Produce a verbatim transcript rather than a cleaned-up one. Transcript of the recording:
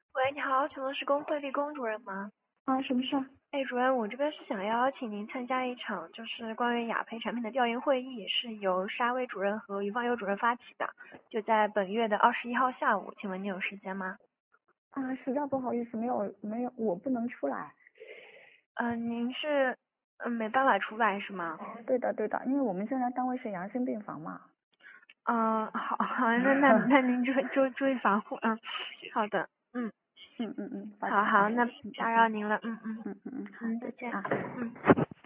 喂，你好，请问是龚慧丽龚主任吗？ 啊，什么事儿？ 哎，主任，我这边是想邀请您参加一场就是关于雅培产品的调研会议，是由沙威主任和于芳友主任发起的，就在本月的二十一号下午，请问你有时间吗？ 啊，实在不好意思，没有没有，我不能出来。 嗯、呃您是嗯没办法出来是吗？ 对的对的，因为我们现在单位是阳性病房嘛。 嗯、呃，好，好，那那那您注注注意防护，嗯，好的，嗯， 嗯嗯嗯，抱歉啊。 好好，那嗯嗯打扰您了，嗯嗯嗯嗯嗯，好， 嗯，再见， 啊。 嗯。